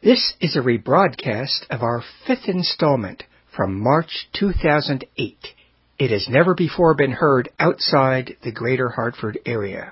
This is a rebroadcast of our fifth installment from March 2008. It has never before been heard outside the Greater Hartford area.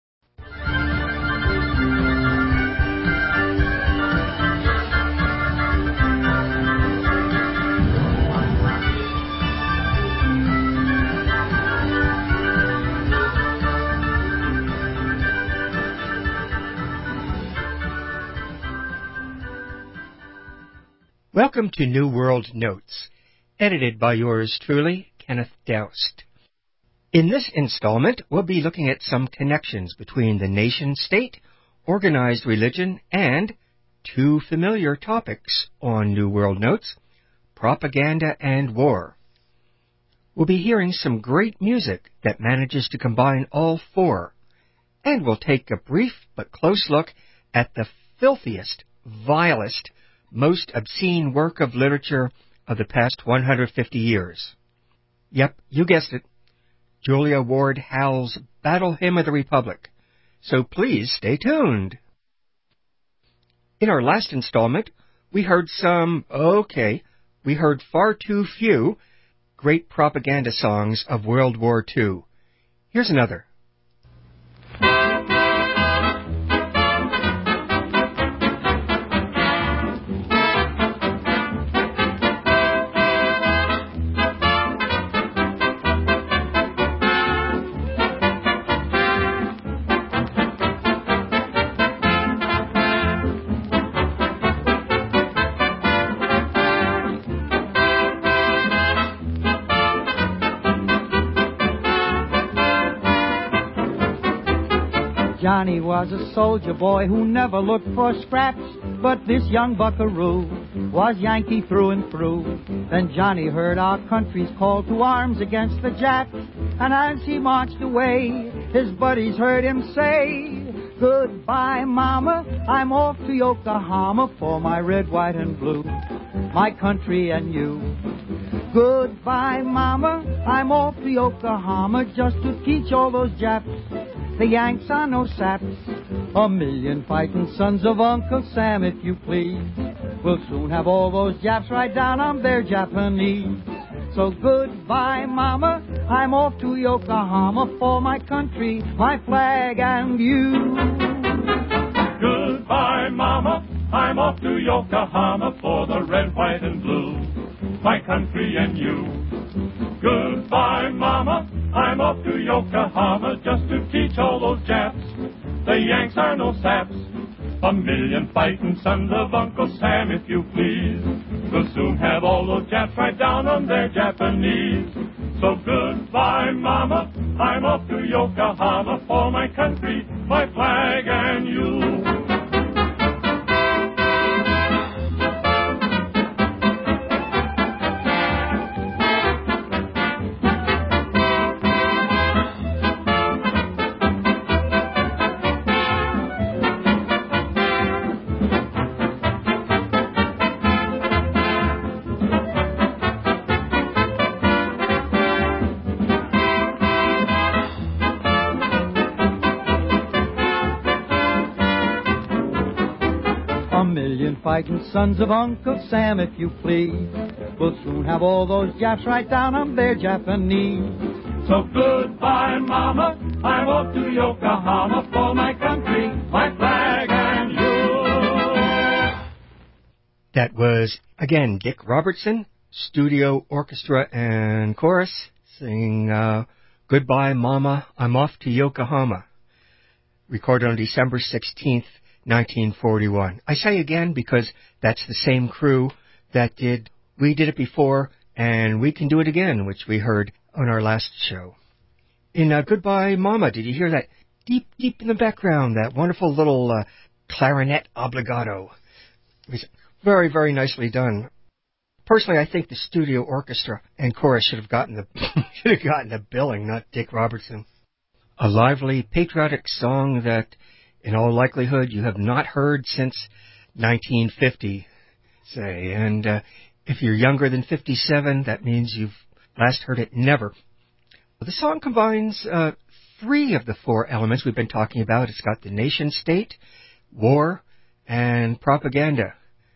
Welcome to New World Notes, edited by yours truly, Kenneth Doust. In this installment, we'll be looking at some connections between the nation-state, organized religion, and two familiar topics on New World Notes, propaganda and war. We'll be hearing some great music that manages to combine all four, and we'll take a brief but close look at the filthiest, vilest, most obscene work of literature of the past 150 years. Yep, you guessed it. Julia Ward Howe's Battle Hymn of the Republic. So please stay tuned. In our last installment, we heard we heard far too few great propaganda songs of World War II. Here's another. Johnny was a soldier boy who never looked for scraps, but this young buckaroo was Yankee through and through. Then Johnny heard our country's call to arms against the Japs, and as he marched away, his buddies heard him say, "Goodbye, Mama, I'm off to Yokohama for my red, white, and blue, my country and you." Goodbye, Mama, I'm off to Yokohama just to teach all those Japs the Yanks are no saps. A million fighting sons of Uncle Sam, if you please, will soon have all those Japs right down on their Japanese. So goodbye, Mama, I'm off to Yokohama for my country, my flag, and you. Goodbye, Mama, I'm off to Yokohama for the red, white, and blue, my country and you. Goodbye, Mama, I'm off to Yokohama just to teach all those Japs the Yanks are no saps. A million fighting sons of Uncle Sam, if you please, will soon have all those Japs right down on their Japanese. So goodbye, Mama, I'm off to Yokohama for my country, my flag, and you. Fighting sons of Uncle Sam, if you please, will soon have all those Japs right down on their Japanese. So goodbye, Mama, I'm off to Yokohama for my country, my flag, and you. That was, again, Dick Robertson, studio orchestra and chorus, singing Goodbye, Mama, I'm Off to Yokohama, recorded on December 16th, 1941. I say again because that's the same crew that We Did It Before, and We Can Do It Again, which we heard on our last show. In Goodbye, Mama, did you hear that deep, deep in the background, that wonderful little clarinet obligato? It was very, very nicely done. Personally, I think the studio orchestra and chorus should have gotten the billing, not Dick Robertson. A lively, patriotic song that, in all likelihood, you have not heard since 1950, say. And if you're younger than 57, that means you've last heard it never. The song combines three of the four elements we've been talking about. It's got the nation-state, war, and propaganda.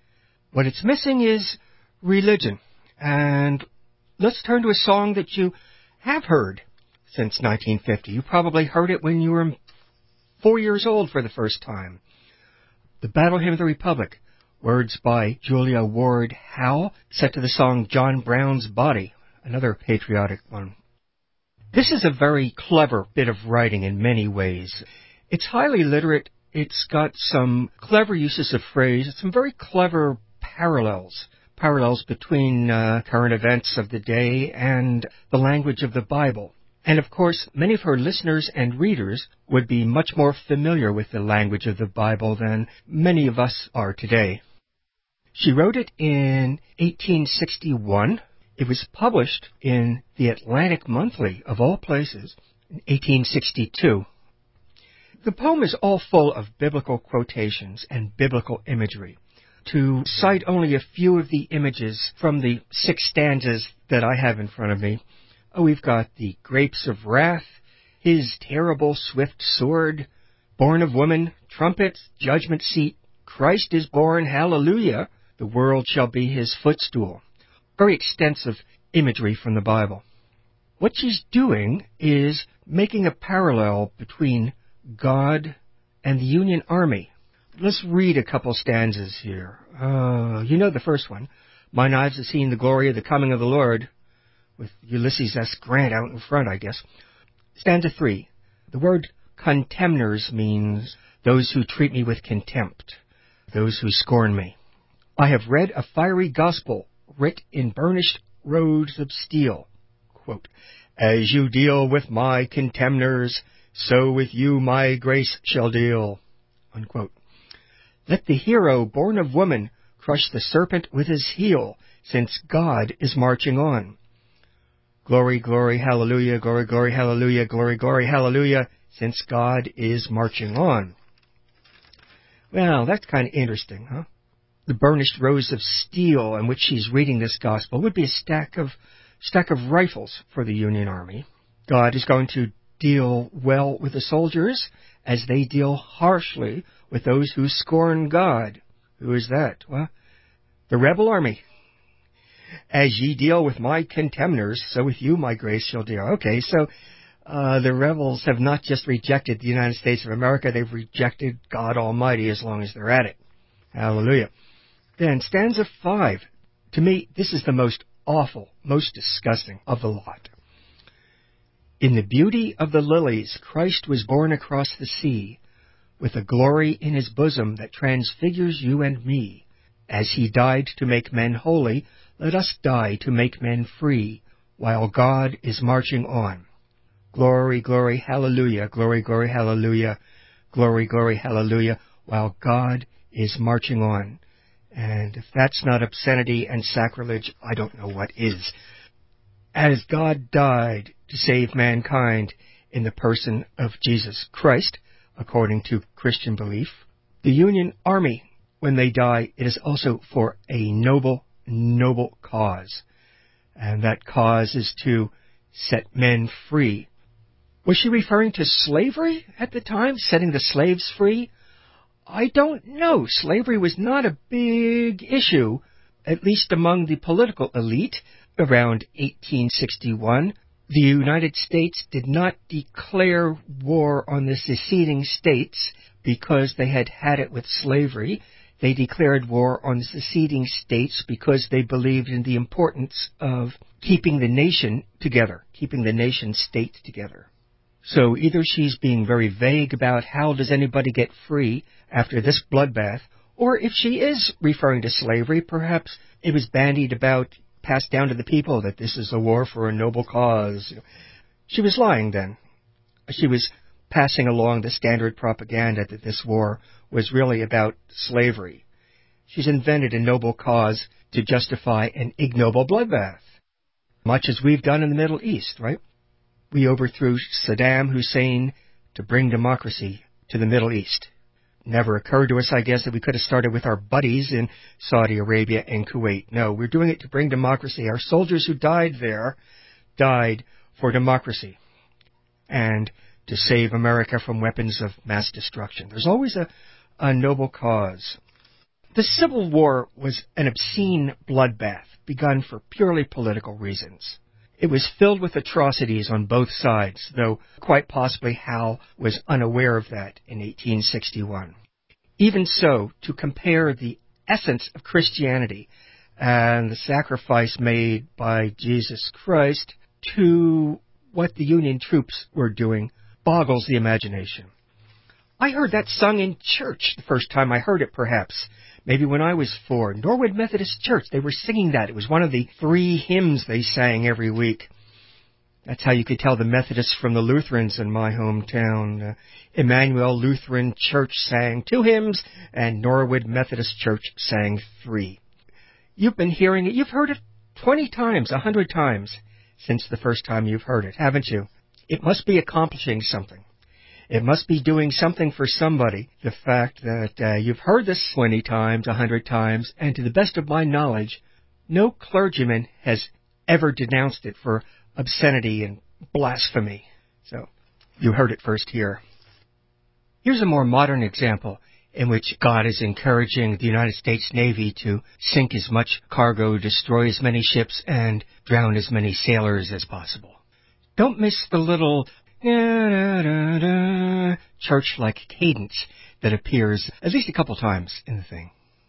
What it's missing is religion. And let's turn to a song that you have heard since 1950. You probably heard it when you were 4 years old for the first time. The Battle Hymn of the Republic, words by Julia Ward Howe, set to the song John Brown's Body, another patriotic one. This is a very clever bit of writing in many ways. It's highly literate. It's got some clever uses of phrase, some very clever parallels between current events of the day and the language of the Bible. And of course, many of her listeners and readers would be much more familiar with the language of the Bible than many of us are today. She wrote it in 1861. It was published in the Atlantic Monthly, of all places, in 1862. The poem is all full of biblical quotations and biblical imagery. To cite only a few of the images from the 6 stanzas that I have in front of me, we've got the grapes of wrath, his terrible swift sword, born of woman, trumpet, judgment seat, Christ is born, hallelujah, the world shall be his footstool. Very extensive imagery from the Bible. What she's doing is making a parallel between God and the Union Army. Let's read a couple stanzas here. You know the first one. Mine eyes have seen the glory of the coming of the Lord, with Ulysses S. Grant out in front, I guess. Stanza 3. The word contemners means those who treat me with contempt, those who scorn me. I have read a fiery gospel writ in burnished roads of steel. Quote, as you deal with my contemners, so with you my grace shall deal. Unquote. Let the hero born of woman crush the serpent with his heel, since God is marching on. Glory, glory, hallelujah, glory, glory, hallelujah, glory, glory, hallelujah, since God is marching on. Well, that's kind of interesting, huh? The burnished rows of steel on which she's reading this gospel would be a stack of rifles for the Union Army. God is going to deal well with the soldiers as they deal harshly with those who scorn God. Who is that? Well, the rebel army. As ye deal with my contemners, so with you my grace shall deal. Okay, so the rebels have not just rejected the United States of America, they've rejected God Almighty as long as they're at it. Hallelujah. Then stanza 5. To me, this is the most awful, most disgusting of the lot. In the beauty of the lilies, Christ was born across the sea, with a glory in his bosom that transfigures you and me. As he died to make men holy, let us die to make men free, while God is marching on. Glory, glory, hallelujah, glory, glory, hallelujah, glory, glory, hallelujah, while God is marching on. And if that's not obscenity and sacrilege, I don't know what is. As God died to save mankind in the person of Jesus Christ, according to Christian belief, the Union Army, when they die, it is also for a noble, noble cause. And that cause is to set men free. Was she referring to slavery at the time, setting the slaves free? I don't know. Slavery was not a big issue, at least among the political elite, around 1861. The United States did not declare war on the seceding states because they had had it with slavery. They declared war on the seceding states because they believed in the importance of keeping the nation together, keeping the nation state together. So either she's being very vague about how does anybody get free after this bloodbath, or if she is referring to slavery, perhaps it was bandied about, passed down to the people that this is a war for a noble cause. She was lying then. She was passing along the standard propaganda that this war was really about slavery. She's invented a noble cause to justify an ignoble bloodbath, much as we've done in the Middle East, right? We overthrew Saddam Hussein to bring democracy to the Middle East. Never occurred to us, I guess, that we could have started with our buddies in Saudi Arabia and Kuwait. No, we're doing it to bring democracy. Our soldiers who died there died for democracy and to save America from weapons of mass destruction. There's always a noble cause. The Civil War was an obscene bloodbath begun for purely political reasons. It was filled with atrocities on both sides, though quite possibly Howe was unaware of that in 1861. Even so, to compare the essence of Christianity and the sacrifice made by Jesus Christ to what the Union troops were doing boggles the imagination. I heard that sung in church the first time I heard it, perhaps. Maybe when I was 4. Norwood Methodist Church, they were singing that. It was one of the 3 hymns they sang every week. That's how you could tell the Methodists from the Lutherans in my hometown. Emmanuel Lutheran Church sang 2 hymns, and Norwood Methodist Church sang 3. You've been hearing it. You've heard it 20 times, 100 times since the first time you've heard it, haven't you? It must be accomplishing something. It must be doing something for somebody, the fact that you've heard this 20 times, 100 times, and to the best of my knowledge, no clergyman has ever denounced it for obscenity and blasphemy. So, you heard it first here. Here's a more modern example in which God is encouraging the United States Navy to sink as much cargo, destroy as many ships, and drown as many sailors as possible. Don't miss the little church-like cadence that appears at least a couple times in the thing.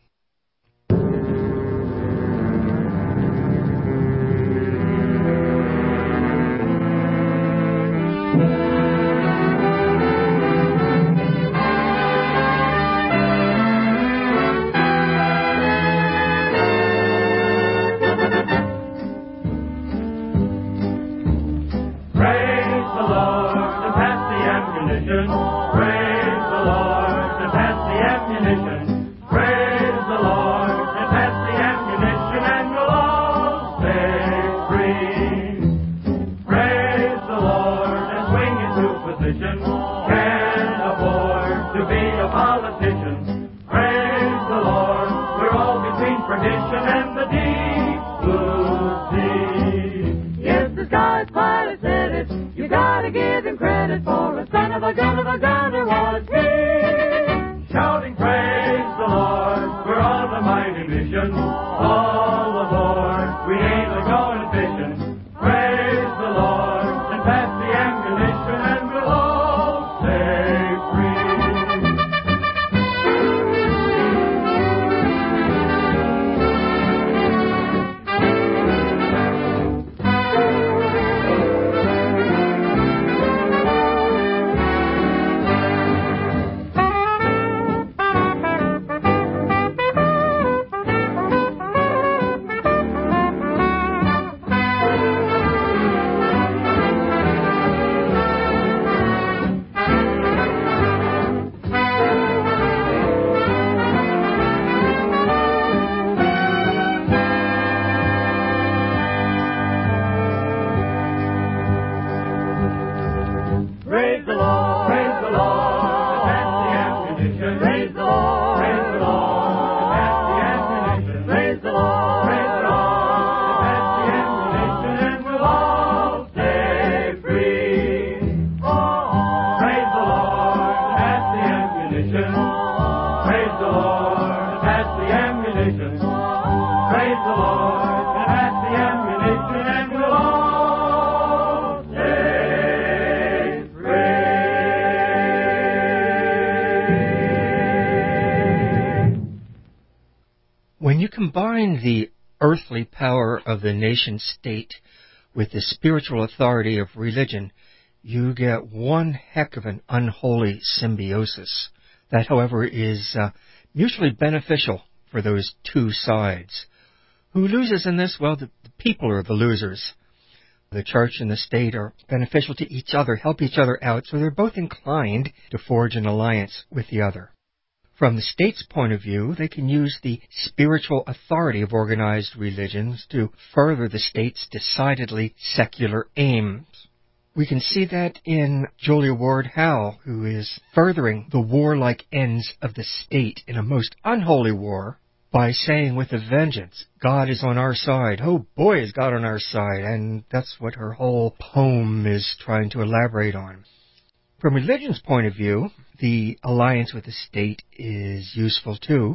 When you combine the earthly power of the nation-state with the spiritual authority of religion, you get one heck of an unholy symbiosis. That, however, is mutually beneficial for those two sides. Who loses in this? Well, the people are the losers. The church and the state are beneficial to each other, help each other out, so they're both inclined to forge an alliance with the other. From the state's point of view, they can use the spiritual authority of organized religions to further the state's decidedly secular aims. We can see that in Julia Ward Howe, who is furthering the warlike ends of the state in a most unholy war by saying with a vengeance, God is on our side. Oh boy, is God on our side. And that's what her whole poem is trying to elaborate on. From religion's point of view, the alliance with the state is useful too.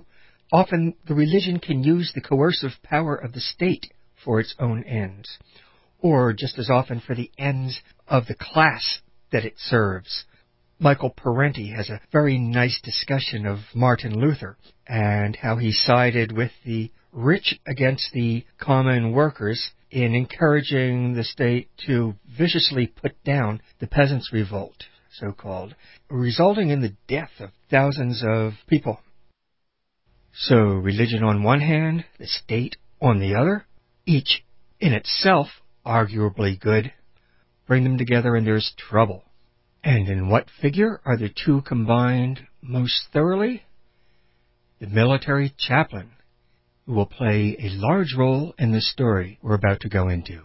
Often the religion can use the coercive power of the state for its own ends, or just as often for the ends of the class that it serves. Michael Parenti has a very nice discussion of Martin Luther and how he sided with the rich against the common workers in encouraging the state to viciously put down the peasants' revolt, so-called, resulting in the death of thousands of people. So religion on one hand, the state on the other, each in itself arguably good. Bring them together and there's trouble. And in what figure are the two combined most thoroughly? The military chaplain, who will play a large role in the story we're about to go into.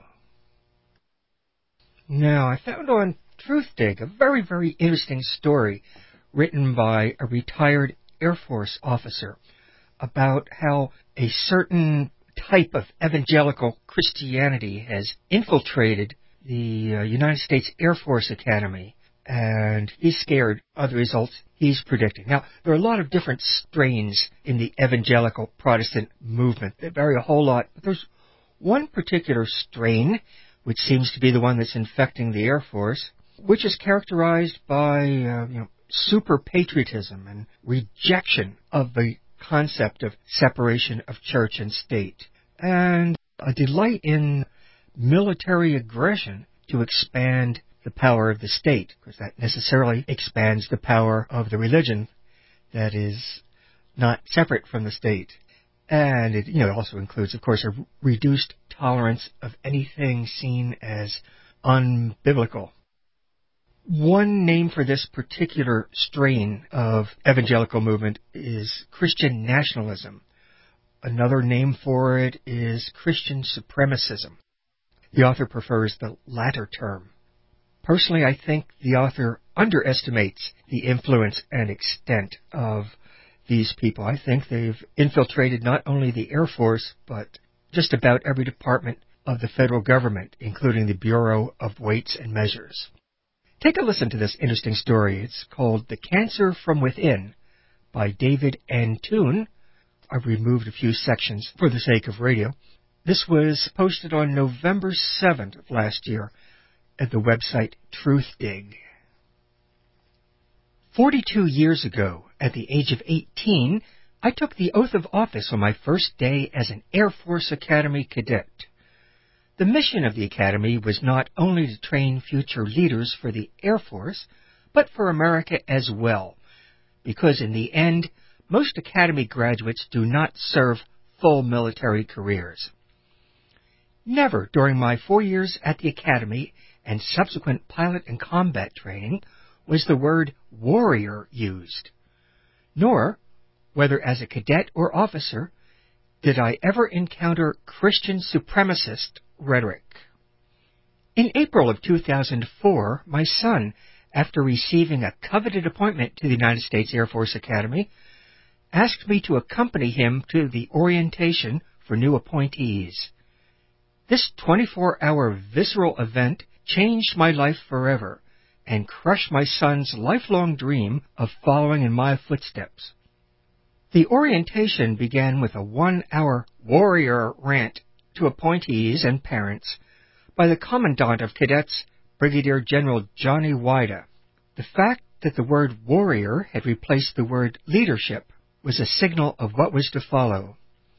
Now, I found on Truthdig a very, very interesting story written by a retired Air Force officer about how a certain type of evangelical Christianity has infiltrated the United States Air Force Academy, and he's scared of the results he's predicting. Now, there are a lot of different strains in the evangelical Protestant movement. They vary a whole lot, but there's one particular strain, which seems to be the one that's infecting the Air Force, which is characterized by super patriotism and rejection of the concept of separation of church and state, and a delight in military aggression to expand the power of the state, because that necessarily expands the power of the religion that is not separate from the state. And it also includes, of course, a reduced tolerance of anything seen as unbiblical. One name for this particular strain of evangelical movement is Christian nationalism. Another name for it is Christian supremacism. The author prefers the latter term. Personally, I think the author underestimates the influence and extent of these people. I think they've infiltrated not only the Air Force, but just about every department of the federal government, including the Bureau of Weights and Measures. Take a listen to this interesting story. It's called The Cancer from Within by David N. Toon. I've removed a few sections for the sake of radio. This was posted on November 7th of last year at the website Truthdig. 42 years ago, at the age of 18, I took the oath of office on my first day as an Air Force Academy cadet. The mission of the Academy was not only to train future leaders for the Air Force, but for America as well, because in the end, most Academy graduates do not serve full military careers. Never during my 4 years at the Academy and subsequent pilot and combat training was the word warrior used. Nor, whether as a cadet or officer, did I ever encounter Christian supremacist rhetoric. In April of 2004, my son, after receiving a coveted appointment to the United States Air Force Academy, asked me to accompany him to the orientation for new appointees. This 24-hour visceral event changed my life forever and crushed my son's lifelong dream of following in my footsteps. The orientation began with a 1-hour warrior rant to appointees and parents by the Commandant of Cadets, Brigadier General Johnny Wida. The fact that the word warrior had replaced the word leadership was a signal of what was to follow.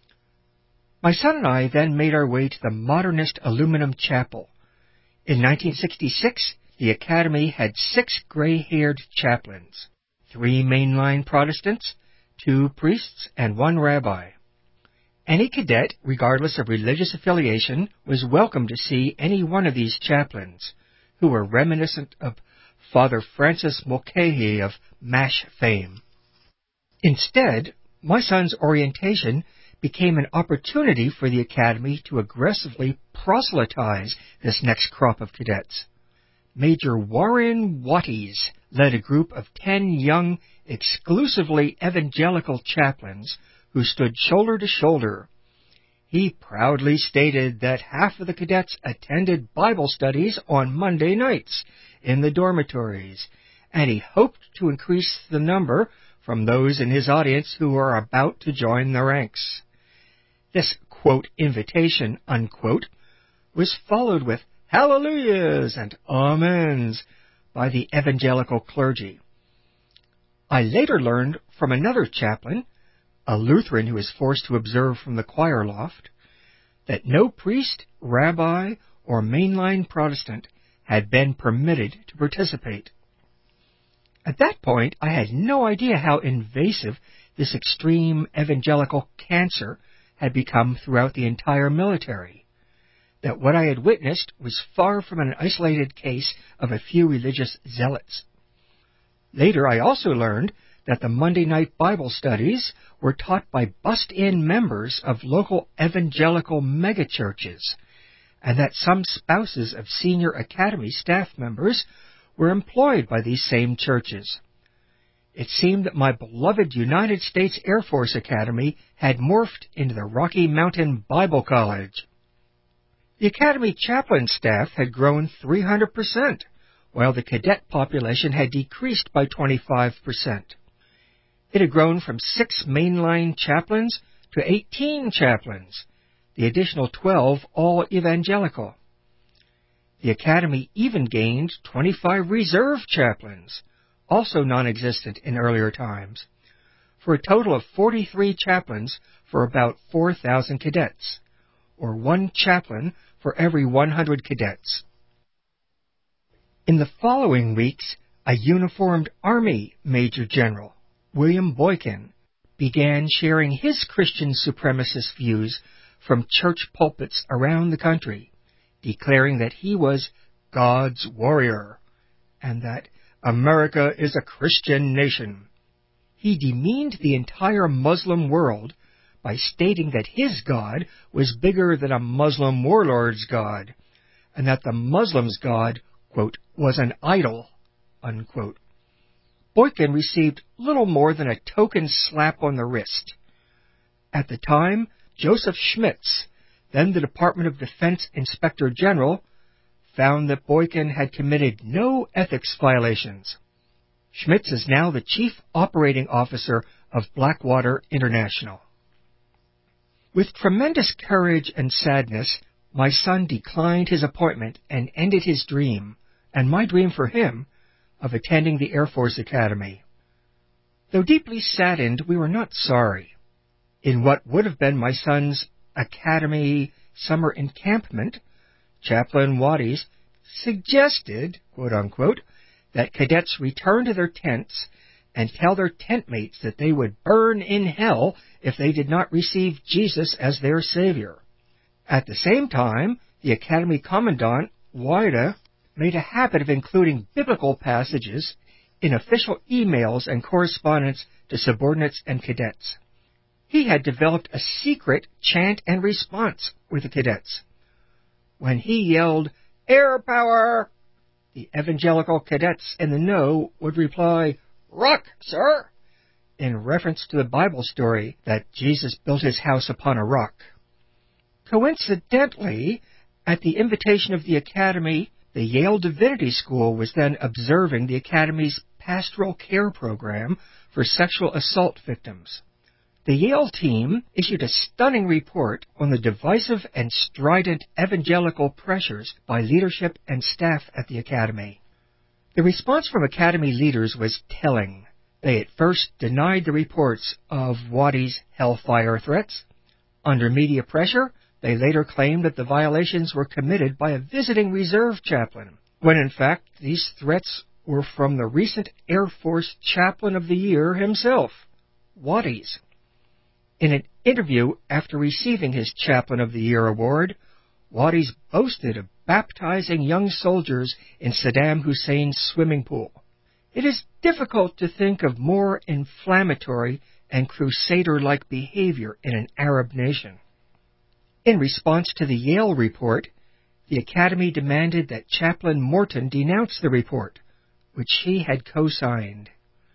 My son and I then made our way to the modernist aluminum chapel. In 1966, the Academy had 6 gray-haired chaplains, 3 mainline Protestants, 2 priests, and 1 rabbi. Any cadet, regardless of religious affiliation, was welcome to see any one of these chaplains, who were reminiscent of Father Francis Mulcahy of MASH fame. Instead, my son's orientation became an opportunity for the Academy to aggressively proselytize this next crop of cadets. Major Warren Watties led a group of 10 young, exclusively evangelical chaplains who stood shoulder to shoulder. He proudly stated that half of the cadets attended Bible studies on Monday nights in the dormitories, and he hoped to increase the number from those in his audience who were about to join the ranks. This, quote, invitation, unquote, was followed with hallelujahs and amens by the evangelical clergy. I later learned from another chaplain, a Lutheran who was forced to observe from the choir loft, that no priest, rabbi, or mainline Protestant had been permitted to participate. At that point, I had no idea how invasive this extreme evangelical cancer had become throughout the entire military, that what I had witnessed was far from an isolated case of a few religious zealots. Later, I also learned that the Monday night Bible studies were taught by bust-in members of local evangelical megachurches, and that some spouses of senior academy staff members were employed by these same churches. It seemed that my beloved United States Air Force Academy had morphed into the Rocky Mountain Bible College. The Academy chaplain staff had grown 300%, while the cadet population had decreased by 25%. It had grown from 6 mainline chaplains to 18 chaplains, the additional 12 all evangelical. The Academy even gained 25 reserve chaplains, also non-existent in earlier times, for a total of 43 chaplains for about 4,000 cadets, or 1 chaplain for every 100 cadets. In the following weeks, a uniformed Army Major General, William Boykin, began sharing his Christian supremacist views from church pulpits around the country, declaring that he was God's warrior, and that America is a Christian nation. He demeaned the entire Muslim world by stating that his God was bigger than a Muslim warlord's God, and that the Muslim's God, quote, was an idol, unquote. Boykin received little more than a token slap on the wrist. At the time, Joseph Schmitz, then the Department of Defense Inspector General, found that Boykin had committed no ethics violations. Schmitz is now the Chief Operating Officer of Blackwater International. With tremendous courage and sadness, my son declined his appointment and ended his dream, and my dream for him, of attending the Air Force Academy. Though deeply saddened, we were not sorry. In what would have been my son's Academy summer encampment, Chaplain Waddies suggested, quote-unquote, that cadets return to their tents and tell their tent mates that they would burn in hell if they did not receive Jesus as their Savior. At the same time, the Academy Commandant, Wida, made a habit of including biblical passages in official emails and correspondence to subordinates and cadets. He had developed a secret chant and response with the cadets. When he yelled, "Air power!" the evangelical cadets in the know would reply, "Rock, sir," in reference to the Bible story that Jesus built his house upon a rock. Coincidentally, at the invitation of the Academy, the Yale Divinity School was then observing the Academy's pastoral care program for sexual assault victims. The Yale team issued a stunning report on the divisive and strident evangelical pressures by leadership and staff at the Academy. The response from Academy leaders was telling. They at first denied the reports of Waddies' hellfire threats. Under media pressure, they later claimed that the violations were committed by a visiting reserve chaplain, when in fact these threats were from the recent Air Force Chaplain of the Year himself, Waddies. In an interview after receiving his Chaplain of the Year award, Waddies boasted of baptizing young soldiers in Saddam Hussein's swimming pool. It is difficult to think of more inflammatory and crusader-like behavior in an Arab nation. In response to the Yale report, the Academy demanded that Chaplain Morton denounce the report, which she had co-signed.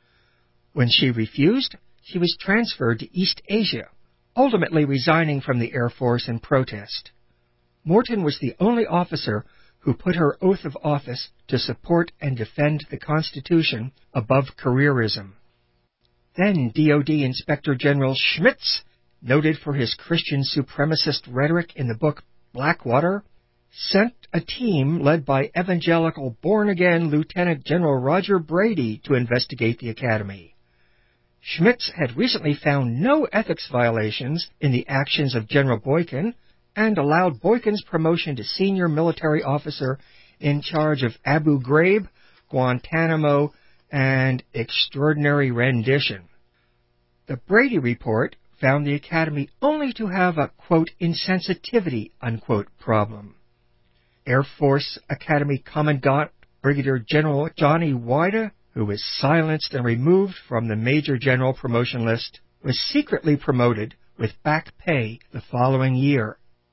When she refused, she was transferred to East Asia, ultimately resigning from the Air Force in protest. Morton was the only officer who put her oath of office to support and defend the Constitution above careerism. Then DoD Inspector General Schmitz, noted for his Christian supremacist rhetoric in the book Blackwater, sent a team led by evangelical born-again Lieutenant General Roger Brady to investigate the academy. Schmitz had recently found no ethics violations in the actions of General Boykin and allowed Boykin's promotion to senior military officer in charge of Abu Ghraib, Guantanamo, and extraordinary rendition. The Brady report found the academy only to have a, quote, insensitivity, unquote, problem. Air Force Academy Commandant Brigadier General Johnny Wida, who was silenced and removed from the Major General promotion list, was secretly promoted with back pay the following year.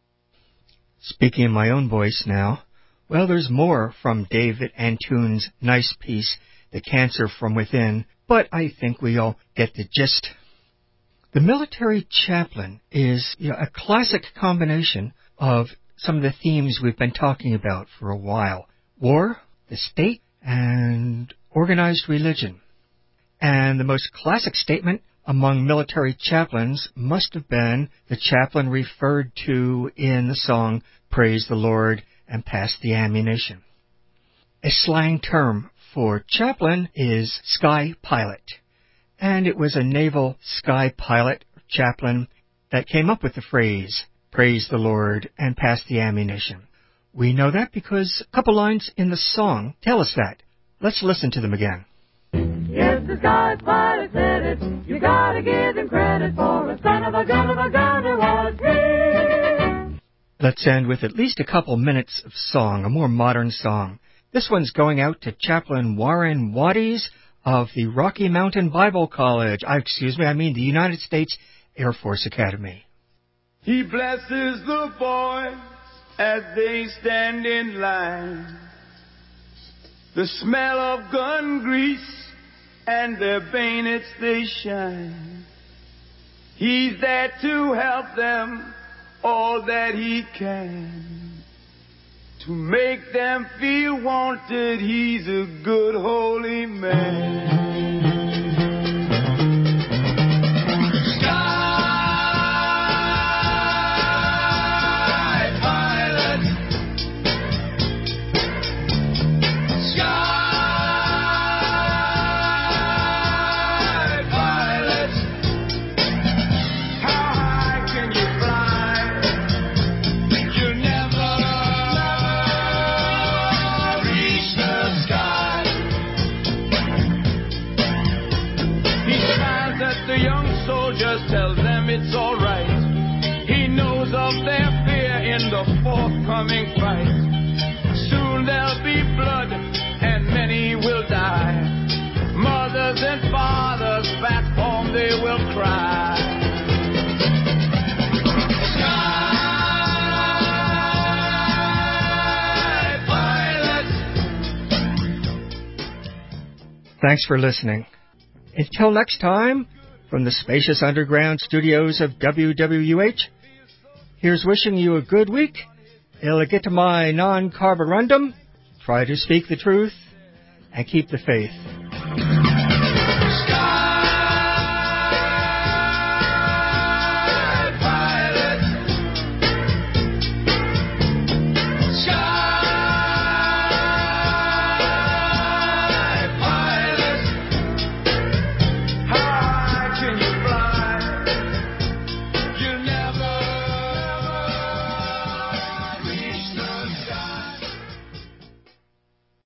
Speaking in my own voice now, well, there's more from David Antunes' nice piece, The Cancer from Within, but I think we all get the gist. The military chaplain is a classic combination of some of the themes we've been talking about for a while. War, the state, and organized religion. And the most classic statement among military chaplains must have been the chaplain referred to in the song Praise the Lord and Pass the Ammunition. A slang term for chaplain is sky pilot, and it was a naval sky pilot or chaplain that came up with the phrase Praise the Lord and Pass the Ammunition. We know that because a couple lines in the song tell us that. Let's listen to them again. Yes, the sky pilot said it. You gotta give him credit for a son of a gun who was free. Let's end with at least a couple minutes of song, a more modern song. This one's going out to Chaplain Warren Waddies of the Rocky Mountain Bible College. The United States Air Force Academy. He blesses the boys as they stand in line. The smell of gun grease and their bayonets they shine. He's there to help them all that he can. To make them feel wanted, he's a good holy man. Tells them it's all right. He knows of their fear in the forthcoming fight. Soon there'll be blood and many will die. Mothers and fathers back home they will cry. Sky pilot. Thanks for listening. Until next time, from the spacious underground studios of WWUH, here's wishing you a good week. Illegitimai non carborundum. Try to speak the truth and keep the faith.